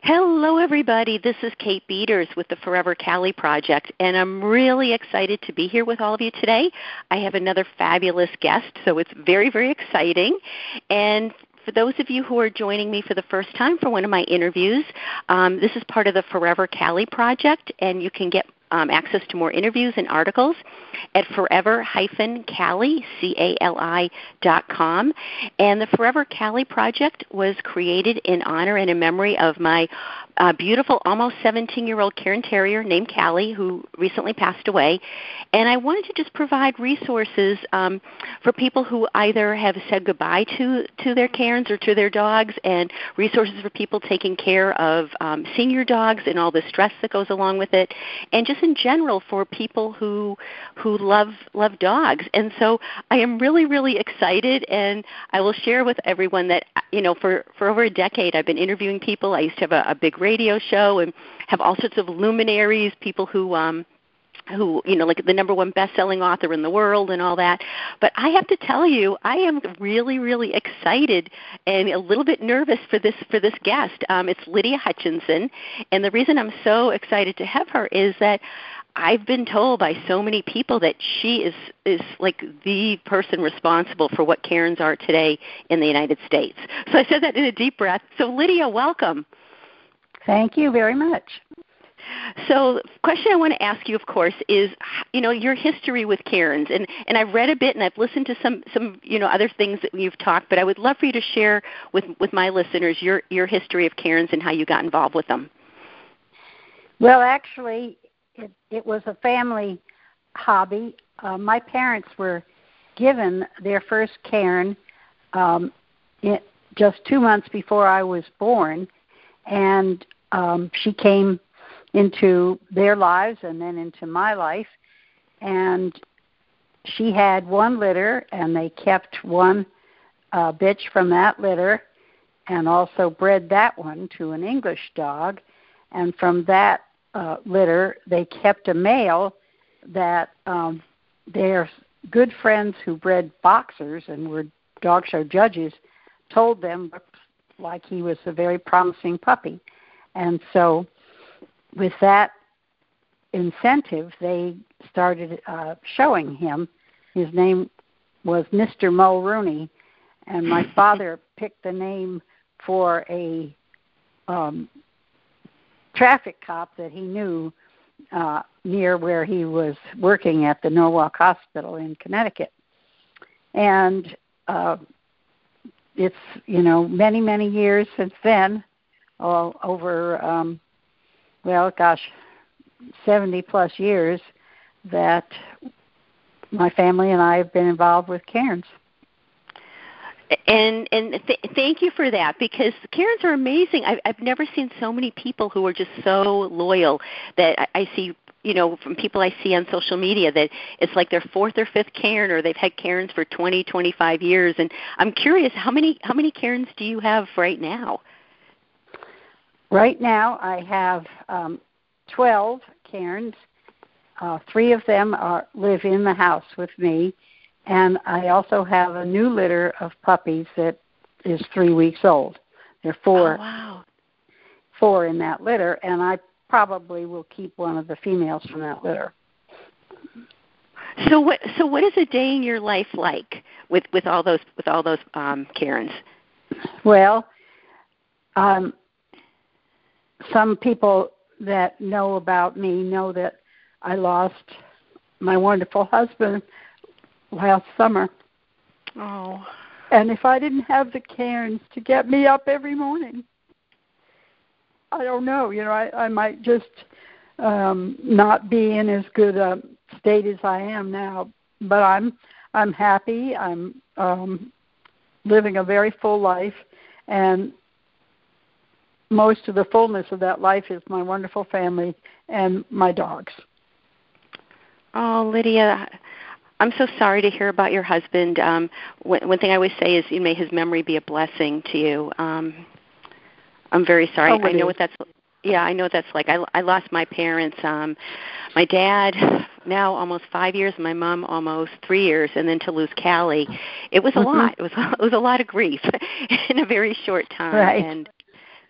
Hello, everybody. This is Kate Beaters with the Forever Cali Project, and I'm really excited to be here with all of you today. I have another fabulous guest, so it's very, very exciting. And for those of you who are joining me for the first time for one of my interviews, this is part of the Forever Cali Project, and you can get access to more interviews and articles at forever-cali, CALI.com. And the Forever Cali Project was created in honor and in memory of my beautiful, almost 17-year-old Cairn Terrier named Callie, who recently passed away. And I wanted to just provide resources for people who either have said goodbye to their Cairns or to their dogs, and resources for people taking care of senior dogs and all the stress that goes along with it, and just in general for people who love dogs. And so I am really, really excited, and I will share with everyone that, for over a decade I've been interviewing people. I used to have a big radio show and have all sorts of luminaries, people who like the number one best-selling author in the world and all that. But I have to tell you, I am really, really excited and a little bit nervous for this guest. It's Lydia Hutchinson, and the reason I'm so excited to have her is that I've been told by so many people that she is like the person responsible for what Cairns are today in the United States. So I said that in a deep breath. So Lydia, welcome. Thank you very much. So the question I want to ask you, of course, is, your history with Cairns. And I've read a bit and I've listened to some other things that you've talked, but I would love for you to share with my listeners your history of Cairns and how you got involved with them. Well, actually, it was a family hobby. My parents were given their first Cairn just 2 months before I was born, and she came into their lives and then into my life, and she had one litter, and they kept one bitch from that litter and also bred that one to an English dog, and from that litter they kept a male that their good friends who bred boxers and were dog show judges told them looked like he was a very promising puppy. And so with that incentive, they started showing him. His name was Mr. Mulrooney, and my father picked the name for a traffic cop that he knew near where he was working at the Norwalk Hospital in Connecticut. And it's, many, many years since then, over 70-plus years that my family and I have been involved with Cairns. And thank you for that, because Cairns are amazing. I've never seen so many people who are just so loyal that I see, from people I see on social media, that it's like their fourth or fifth Cairn, or they've had Cairns for 20, 25 years. And I'm curious, how many Cairns do you have right now? Right now I have 12 Cairns. 3 of them live in the house with me. And I also have a new litter of puppies that is 3 weeks old. There are 4 in that litter, and I probably will keep one of the females from that litter. So what is a day in your life like with all those Cairns? Well, some people that know about me know that I lost my wonderful husband last summer. Oh. And if I didn't have the Cairns to get me up every morning, I don't know, I might just not be in as good a state as I am now. But I'm happy. I'm living a very full life, and most of the fullness of that life is my wonderful family and my dogs. Oh, Lydia, I'm so sorry to hear about your husband. One thing I always say is, may his memory be a blessing to you. I'm very sorry. I know what that's. Yeah, I know what that's like. I lost my parents. My dad now almost 5 years, my mom almost 3 years, and then to lose Callie, it was a lot. It was a lot of grief in a very short time. Right. And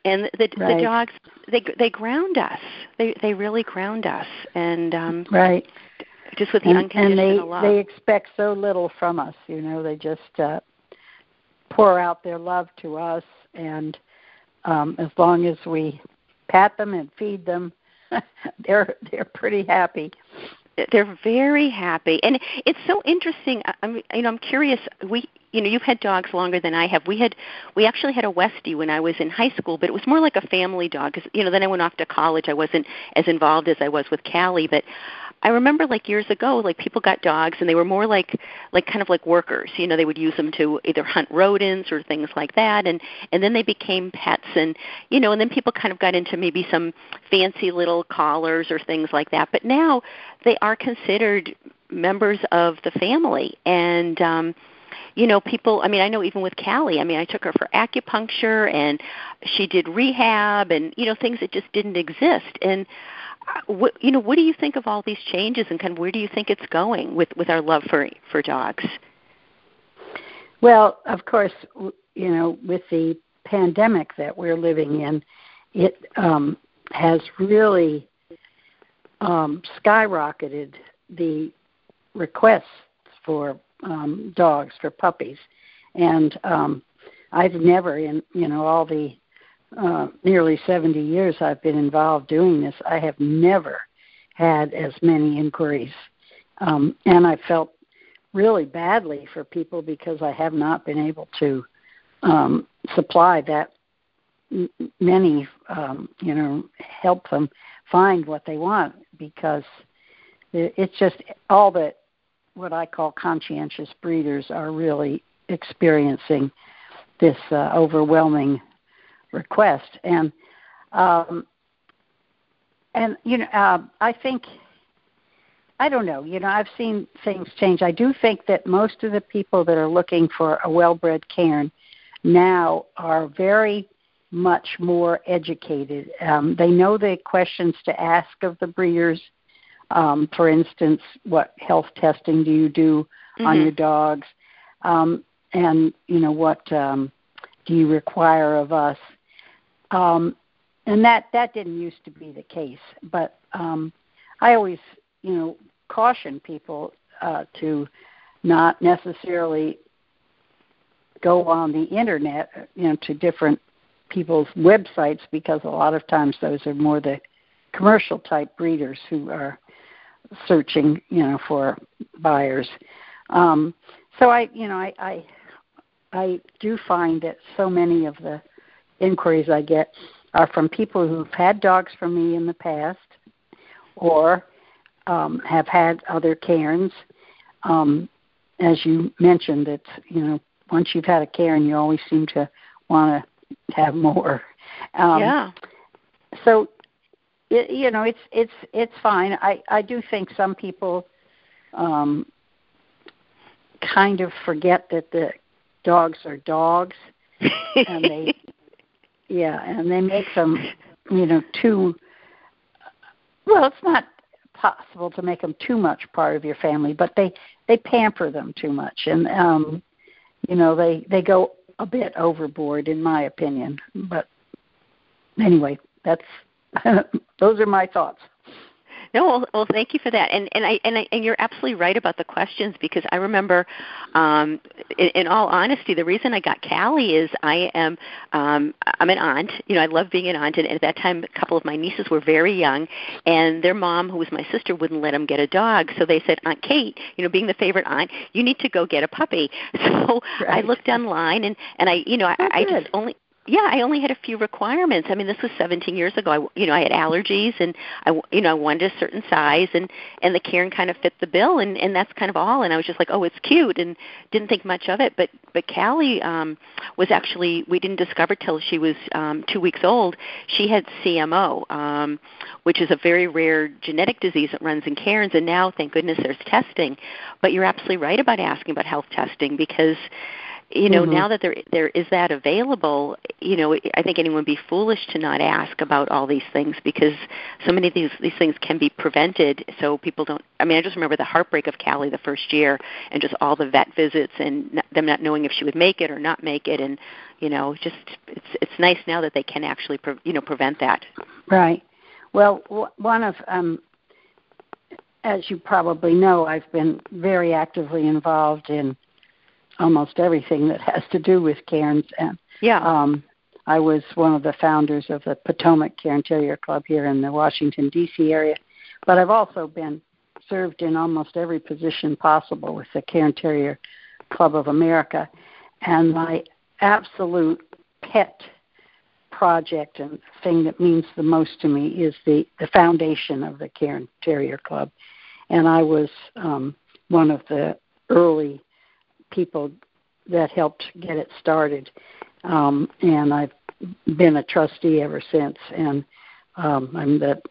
And the Right. dogs, they ground us. They really ground us, and Right. just with the And unconditional love. they expect so little from us. They just pour out their love to us, and as long as we pat them and feed them, they're pretty happy. They're very happy, and it's so interesting. I'm curious. You've had dogs longer than I have. We actually had a Westie when I was in high school, but it was more like a family dog. 'Cause, then I went off to college. I wasn't as involved as I was with Callie, but I remember like years ago, like people got dogs and they were more like kind of like workers. They would use them to either hunt rodents or things like that, and then they became pets, and and then people kind of got into maybe some fancy little collars or things like that. But now they are considered members of the family, and people, I know even with Callie, I took her for acupuncture and she did rehab and, things that just didn't exist. And, what do you think of all these changes and kind of where do you think it's going with our love for dogs? Well, of course, with the pandemic that we're living in, it has really skyrocketed the requests for dogs, for puppies. And I've never, in all the nearly 70 years I've been involved doing this, I have never had as many inquiries. And I felt really badly for people because I have not been able to supply that many, help them find what they want, because it's just all that what I call conscientious breeders are really experiencing this overwhelming request. And I think, I don't know, I've seen things change. I do think that most of the people that are looking for a well-bred cairn now are very much more educated. They know the questions to ask of the breeders. For instance, what health testing do you do on your dogs? And, what do you require of us? And that didn't used to be the case. But I always, caution people to not necessarily go on the Internet, to different people's websites, because a lot of times those are more the commercial type breeders who are searching, for buyers. So I do find that so many of the inquiries I get are from people who've had dogs from me in the past, or have had other cairns. As you mentioned, it's once you've had a cairn, you always seem to want to have more. Yeah. So it's fine. I do think some people kind of forget that the dogs are dogs, and they make them too. Well, it's not possible to make them too much part of your family, but they pamper them too much, and they go a bit overboard, in my opinion. But anyway, that's those are my thoughts. No, well, thank you for that, and you're absolutely right about the questions, because I remember, in all honesty, the reason I got Callie is I'm an aunt. I love being an aunt, and at that time, a couple of my nieces were very young, and their mom, who was my sister, wouldn't let them get a dog, so they said, Aunt Kate, being the favorite aunt, you need to go get a puppy. So right. I looked online, and I just only. Yeah, I only had a few requirements. This was 17 years ago. I had allergies, and I wanted a certain size, and the cairn kind of fit the bill, and that's kind of all. And I was just like, oh, it's cute, and didn't think much of it. But Callie was actually, we didn't discover till she was 2 weeks old. She had CMO, which is a very rare genetic disease that runs in cairns, and now, thank goodness, there's testing. But you're absolutely right about asking about health testing, because now that there is that available, I think anyone would be foolish to not ask about all these things, because so many of these things can be prevented, so people don't. I just remember the heartbreak of Callie the first year, and just all the vet visits, and them not knowing if she would make it or not make it, and It's nice now that they can actually prevent that. Right. Well, one of as you probably know, I've been very actively involved in almost everything that has to do with cairns, and I was one of the founders of the Potomac Cairn Terrier Club here in the Washington, D.C. area, but I've also been served in almost every position possible with the Cairn Terrier Club of America, and my absolute pet project and thing that means the most to me is the foundation of the Cairn Terrier Club. And I was one of the early people that helped get it started. And I've been a trustee ever since. And I'm the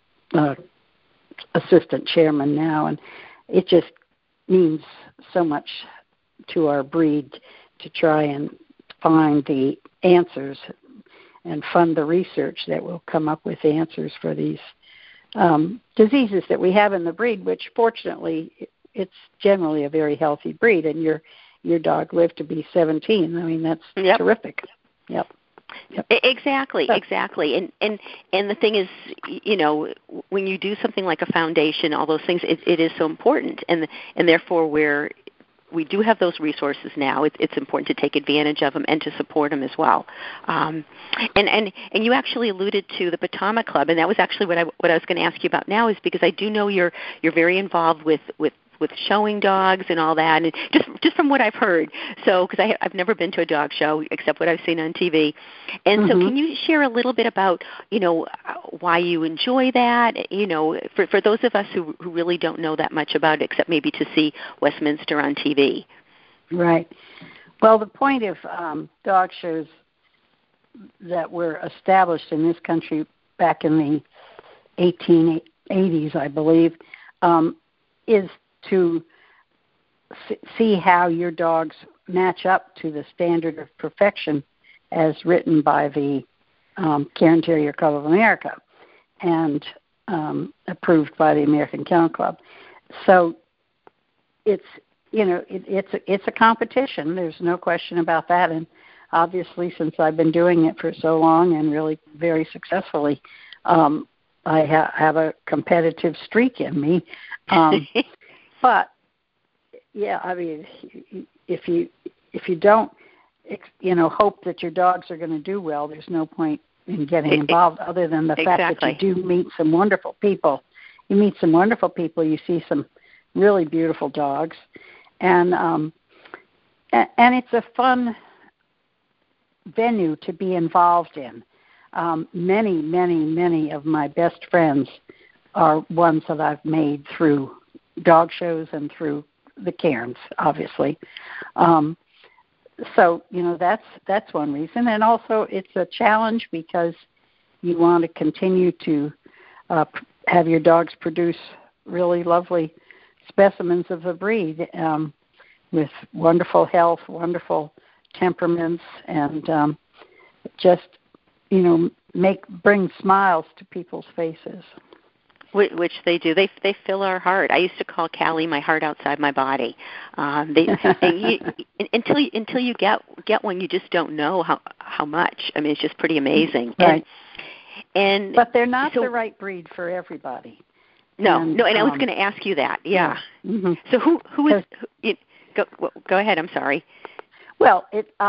assistant chairman now. And it just means so much to our breed to try and find the answers and fund the research that will come up with answers for these diseases that we have in the breed, which fortunately it's generally a very healthy breed, and your dog lived to be 17. I mean, that's terrific. Yep. Exactly. And the thing is, when you do something like a foundation, all those things, it is so important, and therefore we do have those resources now. It's important to take advantage of them and to support them as well. And you actually alluded to the Potomac Club, and that was actually what I was going to ask you about now, is because I do know you're very involved with showing dogs and all that, and just from what I've heard. So, because I've never been to a dog show except what I've seen on TV, and so can you share a little bit about why you enjoy that? For those of us who really don't know that much about it, except maybe to see Westminster on TV. Right. Well, the point of dog shows that were established in this country back in the 1880s, I believe, is to see how your dogs match up to the standard of perfection as written by the Cairn Terrier Club of America and approved by the American Kennel Club. So it's a competition. There's no question about that. And obviously, since I've been doing it for so long and really very successfully, I have a competitive streak in me. But I mean, if you don't, hope that your dogs are going to do well, there's no point in getting involved, other than the fact that you do meet some wonderful people. You meet some wonderful people. You see some really beautiful dogs, and it's a fun venue to be involved in. Many of my best friends are ones that I've made through dog shows and through the cairns, obviously. So that's one reason, and also it's a challenge because you want to continue to have your dogs produce really lovely specimens of the breed with wonderful health, wonderful temperaments, and just bring smiles to people's faces. Which they do. They fill our heart. I used to call Callie my heart outside my body. Until you get one, you just don't know how much. I mean, it's just pretty amazing. Right. But they're not the right breed for everybody. No. And I was going to ask you that. Yeah. Mm-hmm. So who is? Go ahead. I'm sorry. Well,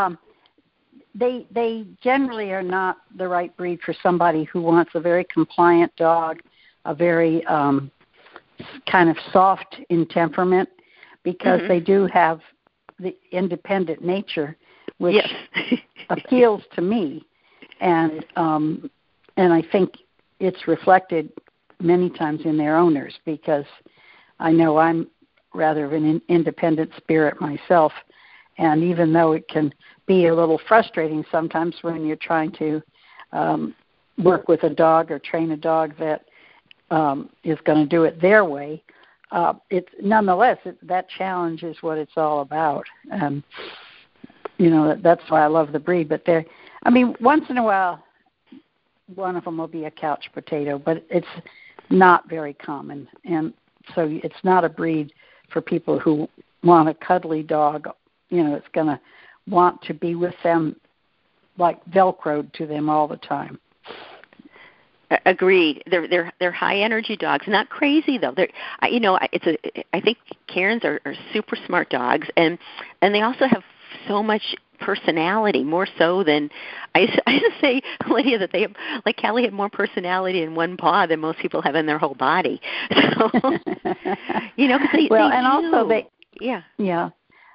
they generally are not the right breed for somebody who wants a very compliant dog, a very kind of soft in temperament, because they do have the independent nature, which appeals to me, and I think it's reflected many times in their owners, because I know I'm rather of an independent spirit myself, and even though it can be a little frustrating sometimes when you're trying to work with a dog or train a dog that is going to do it their way, it's nonetheless that challenge is what it's all about. That's why I love the breed. But once in a while, one of them will be a couch potato, but it's not very common, and so it's not a breed for people who want a cuddly dog. It's going to want to be with them like Velcroed to them all the time. Agreed. They're high energy dogs. Not crazy though. I think Cairns are super smart dogs, and they also have so much personality, more so than I used to say, Lydia, that they have, like Callie had more personality in one paw than most people have in their whole body. So, because yeah.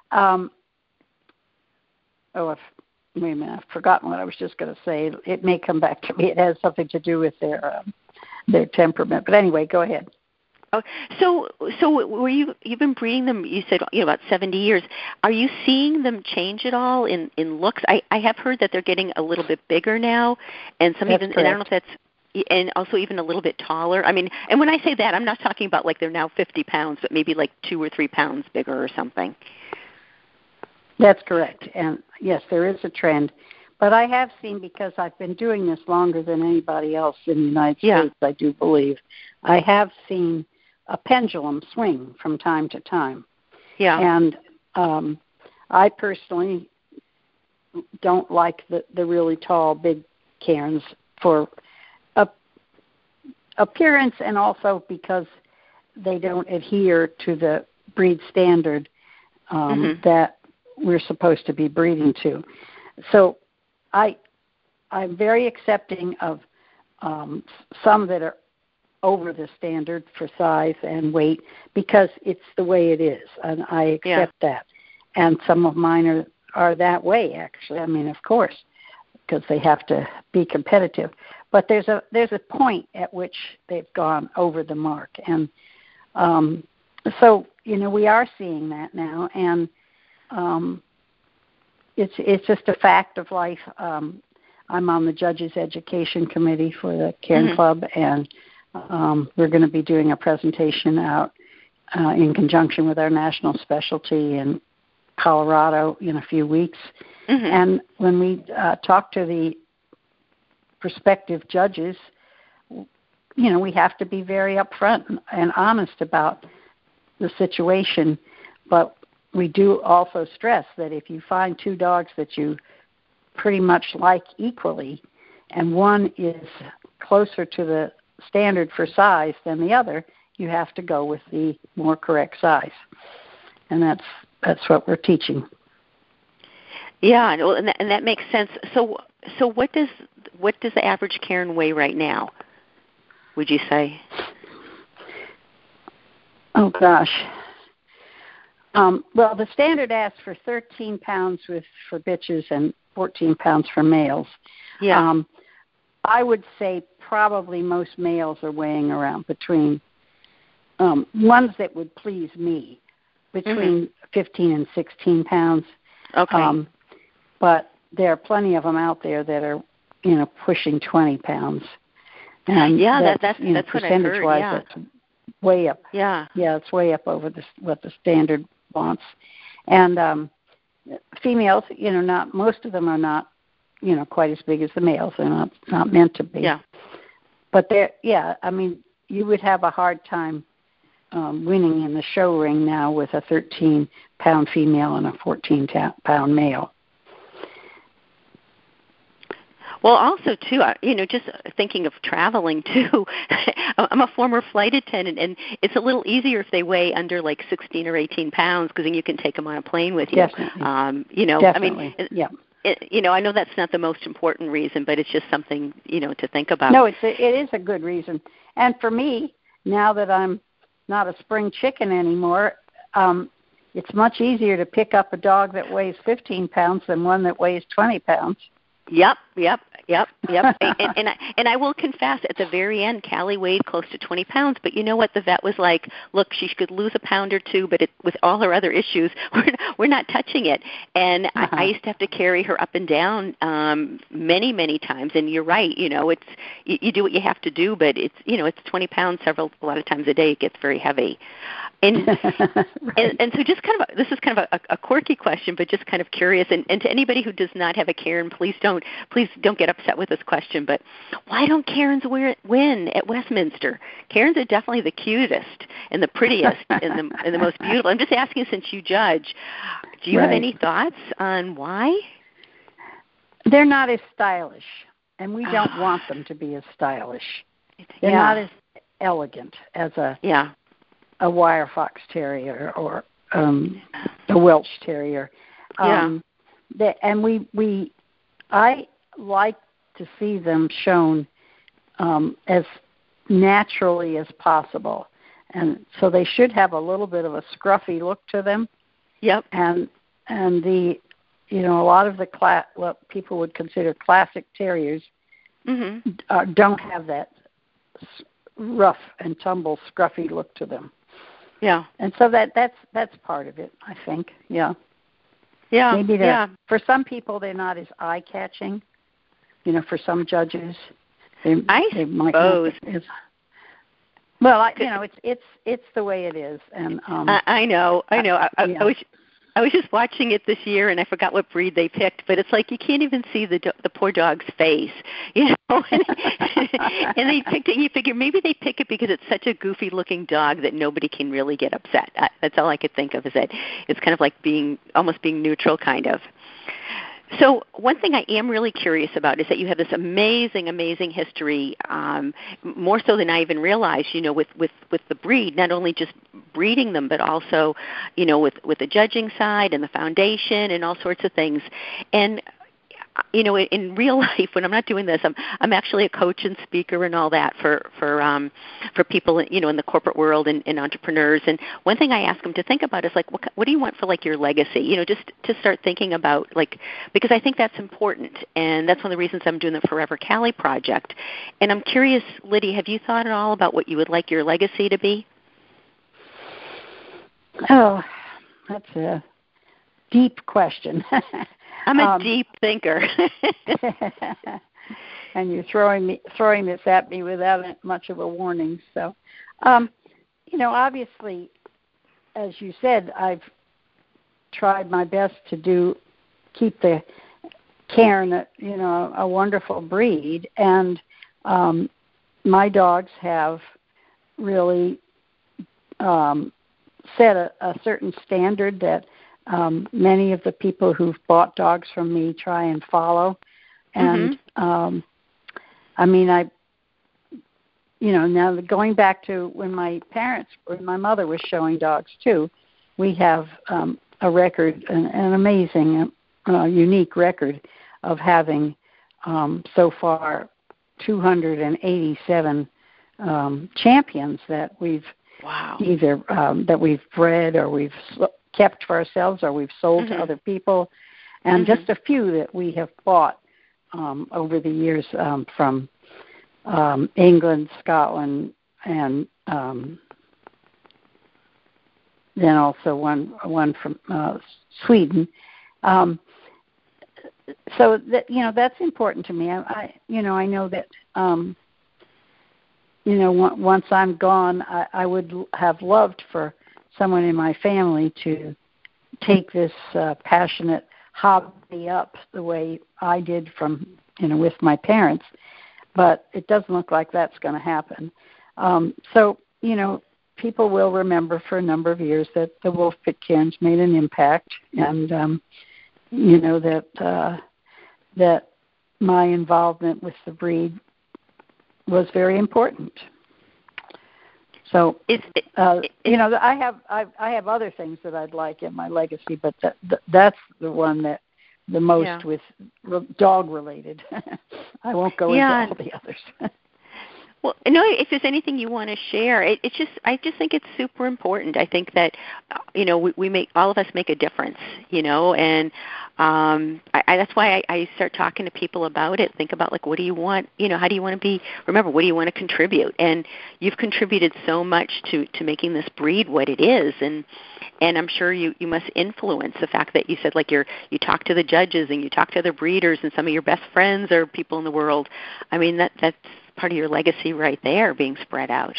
Wait a minute, I've forgotten what I was just going to say. It may come back to me. It has something to do with their temperament. But anyway, go ahead. Oh, so you've been breeding them? You said about 70 years. Are you seeing them change at all in looks? I have heard that they're getting a little bit bigger now, and That's correct. and I don't know if that's, and also even a little bit taller. I mean, and when I say that, I'm not talking about like they're now 50 pounds, but maybe like 2 or 3 pounds bigger or something. That's correct. And yes, there is a trend. But I have seen, because I've been doing this longer than anybody else in the United States, I do believe, I have seen a pendulum swing from time to time. Yeah. And I personally don't like the really tall, big Cairns for appearance, and also because they don't adhere to the breed standard that we're supposed to be breeding to. So I'm very accepting of some that are over the standard for size and weight, because it's the way it is, and I accept that. And some of mine are that way, actually. I mean, of course, because they have to be competitive. But there's a point at which they've gone over the mark, and so we are seeing that now, and it's just a fact of life. I'm on the Judges Education Committee for the Cairn Club, and we're going to be doing a presentation out in conjunction with our national specialty in Colorado in a few weeks. And when we talk to the prospective judges, we have to be very upfront and honest about the situation. But we do also stress that if you find 2 dogs that you pretty much like equally, and one is closer to the standard for size than the other, you have to go with the more correct size. And that's what we're teaching. Yeah, and that makes sense. So what does the average Cairn weigh right now, would you say? Oh gosh. Well, the standard asks for 13 pounds for bitches and 14 pounds for males. Yeah. I would say probably most males are weighing around between ones that would please me, between 15 and 16 pounds. Okay. But there are plenty of them out there that are, pushing 20 pounds. And that's percentage-wise, what I've heard, that's way up. Yeah. Yeah, it's way up over what the standard wants. And females, not most of them are not, quite as big as the males. They're not meant to be. Yeah. But you would have a hard time winning in the show ring now with a 13-pound female and a 14-pound male. Well, also, too, just thinking of traveling, too, I'm a former flight attendant, and it's a little easier if they weigh under, 16 or 18 pounds, because then you can take them on a plane with you. Definitely. Definitely. Yeah. I know that's not the most important reason, but it's just something, to think about. No, it is a good reason. And for me, now that I'm not a spring chicken anymore, it's much easier to pick up a dog that weighs 15 pounds than one that weighs 20 pounds. Yep. and I will confess, at the very end, Callie weighed close to 20 pounds, but you know what? The vet was like, look, she could lose a pound or 2, but with all her other issues, we're not touching it. And I used to have to carry her up and down many, many times. And you're right, it's you do what you have to do, but it's 20 pounds a lot of times a day. It gets very heavy. And, right. and so just this is kind of a quirky question, but just kind of curious. And to anybody who does not have a Cairn, please don't get upset with this question. But why don't Cairns win at Westminster? Cairns are definitely the cutest and the prettiest and the most beautiful. I'm just asking, since you judge, do you have any thoughts on why? they're not as stylish, and we don't want them to be as stylish. They're Yeah. not as elegant as a wire fox terrier or a Welsh terrier. I like to see them shown as naturally as possible, and so they should have a little bit of a scruffy look to them. Yep. And the a lot of the what people would consider classic terriers don't have that rough and tumble, scruffy look to them. Yeah. And so that's part of it, I think. Yeah. Yeah. Maybe for some people they're not as eye catching. For some judges, they might not. Well, it's the way it is, and I know. I was just watching it this year, and I forgot what breed they picked. But it's like you can't even see the poor dog's face, and they picked it. And you figure maybe they pick it because it's such a goofy-looking dog that nobody can really get upset. That's all I could think of, is that it's kind of like almost being neutral, kind of. So one thing I am really curious about is that you have this amazing, amazing history, more so than I even realized, with the breed, not only just breeding them, but also, with the judging side and the foundation and all sorts of things. And in real life, when I'm not doing this, I'm actually a coach and speaker and all that for people, in the corporate world and entrepreneurs. And one thing I ask them to think about is like, what do you want for like your legacy? Just to start thinking about, like, because I think that's important, and that's one of the reasons I'm doing the Forever Callie project. And I'm curious, Liddy, have you thought at all about what you would like your legacy to be? Oh, that's a deep question. I'm a deep thinker. And you're throwing this at me without much of a warning. So, obviously, as you said, I've tried my best to keep the Cairn, a wonderful breed. And my dogs have really set a certain standard that many of the people who've bought dogs from me try and follow. And now going back to when my mother was showing dogs too, we have a record, an amazing, unique record of having so far 287 champions that we've either that we've bred or we've kept for ourselves or we've sold to other people, and just a few that we have bought over the years from England, Scotland, and then also one from Sweden. So that that's important to me. I know that once I'm gone, I would have loved for someone in my family to take this passionate hobby up the way I did with my parents, but it doesn't look like that's going to happen. So people will remember for a number of years that the Wolf Pit Cairns made an impact, and that my involvement with the breed was very important. So, I have other things that I'd like in my legacy, but that's the one that the most with dog related. I won't go into all the others. Well, if there's anything you want to share, I just think it's super important. I think that, all of us make a difference, and that's why I start talking to people about it. Think about, like, what do you want, how do you want to be, remember, what do you want to contribute? And you've contributed so much to making this breed what it is, and I'm sure you must influence the fact that you said, like, you talk to the judges and you talk to other breeders, and some of your best friends are people in the world. I mean, that's part of your legacy right there, being spread out.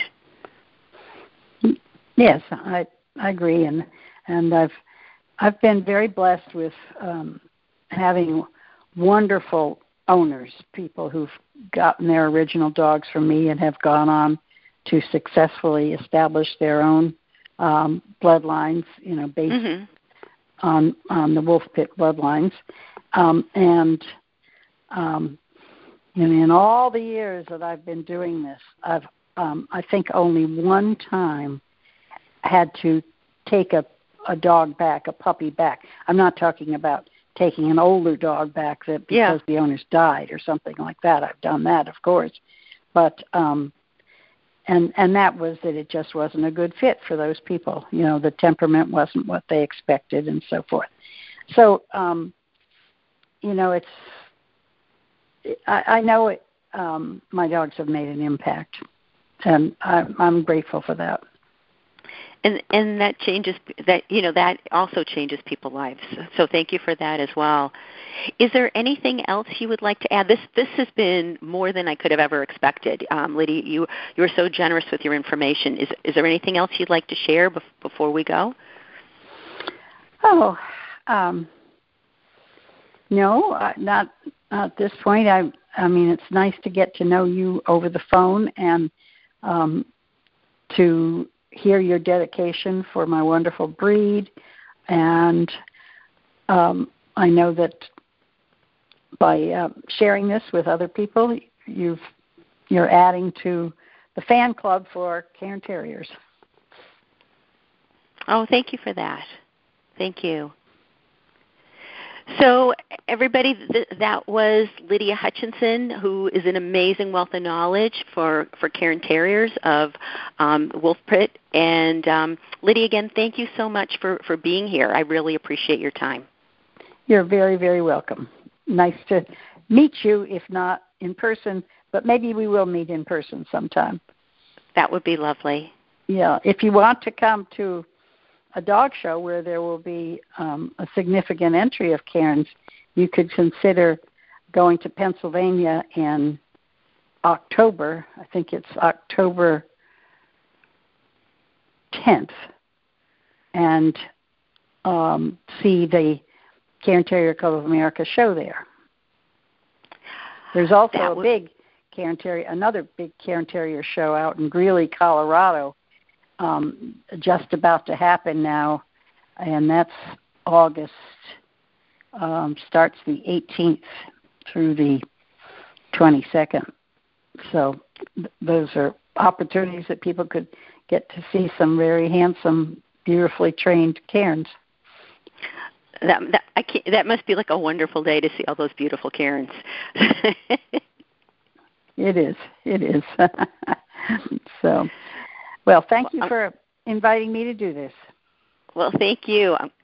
Yes, I agree, and I've been very blessed with having wonderful owners, people who've gotten their original dogs from me and have gone on to successfully establish their own bloodlines, based on the Wolf Pit bloodlines, and And in all the years that I've been doing this, I've I think only one time had to take a dog back, a puppy back. I'm not talking about taking an older dog back that because the owners died or something like that. I've done that, of course, but and that was that it just wasn't a good fit for those people. You know, the temperament wasn't what they expected, and so forth. So, you know, it's I know it. My dogs have made an impact, and I'm grateful for that. And that changes that, you know, that also changes people's lives. So thank you for that as well. Is there anything else you would like to add? This has been more than I could have ever expected. Lydia, you were so generous with your information. Is there anything else you'd like to share before we go? Oh, no, not at this point. I mean, it's nice to get to know you over the phone and to hear your dedication for my wonderful breed. And I know that by sharing this with other people, you're adding to the fan club for Cairn Terriers. Oh, thank you for that. Thank you. So, everybody, that was Lydia Hutchinson, who is an amazing wealth of knowledge for Cairn Terriers of Wolf Pit. And Lydia, again, thank you so much for being here. I really appreciate your time. You're very, very welcome. Nice to meet you, if not in person, but maybe we will meet in person sometime. That would be lovely. Yeah, if you want to come to a dog show where there will be a significant entry of Cairns, you could consider going to Pennsylvania in October. I think it's October 10th, and see the Cairn Terrier Club of America show there. There's also another big Cairn Terrier show out in Greeley, Colorado, just about to happen now, and that's August, starts the 18th through the 22nd. So those are opportunities that people could get to see some very handsome, beautifully trained Cairns. That must be like a wonderful day to see all those beautiful Cairns. It is. So, well, thank you for inviting me to do this. Well, thank you.